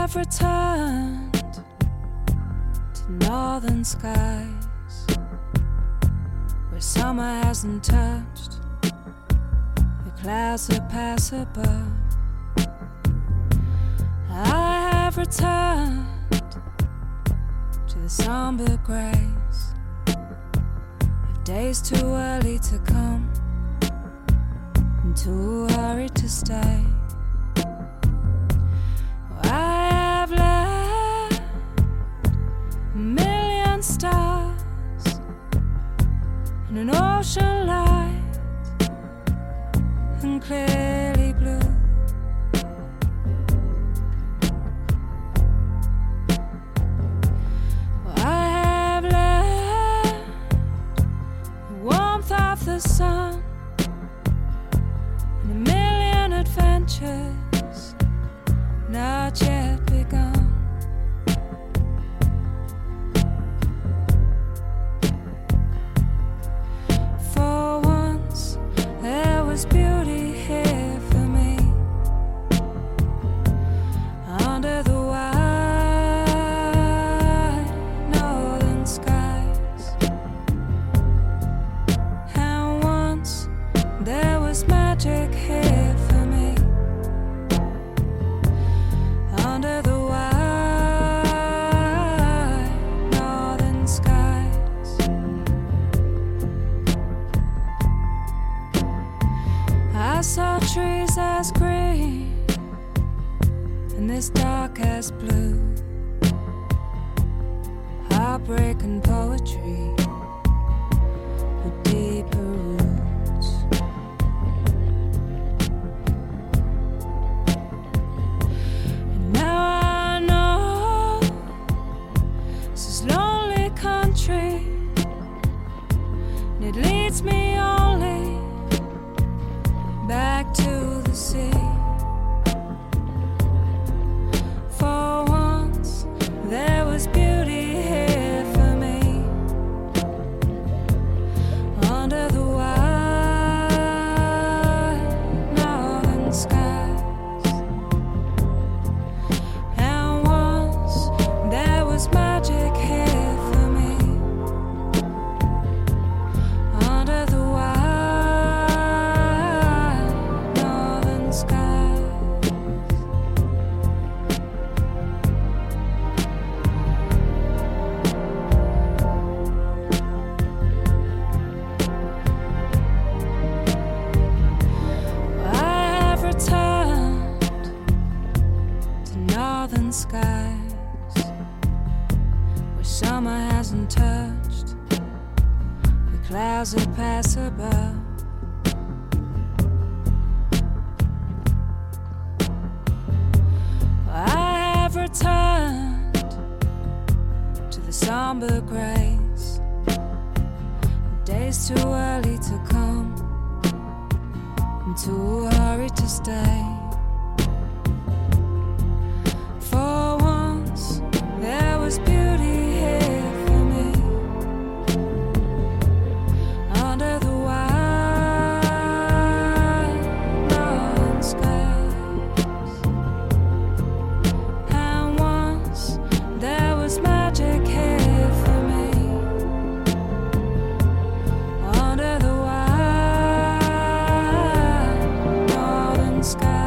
have returned to northern skies where summer hasn't touched the clouds that pass above. I have returned to the somber grace of days too early to come and too hurried to stay. I have left a million stars in an ocean light and clearly blue. I have left the warmth of the sun and a million adventures not yet begun. For once there was beauty here for me under the wide northern skies. And once there was magic here for me under the wide northern skies. I saw trees as green and this dark as blue, heartbreak and poetry with deeper roots. And now I know this is lonely country, and it leads me only back to the sea. For once there was beauty here for me under the wide northern skies. And once there was magic here for me under the wide northern skies. I have returned to northern skies where summer hasn't touched the clouds that pass above. I have returned to the somber grace of days too early to come and too hurried to stay. For once there was beauty here for me under the wide northern skies. And once there was magic here for me under the wide northern skies.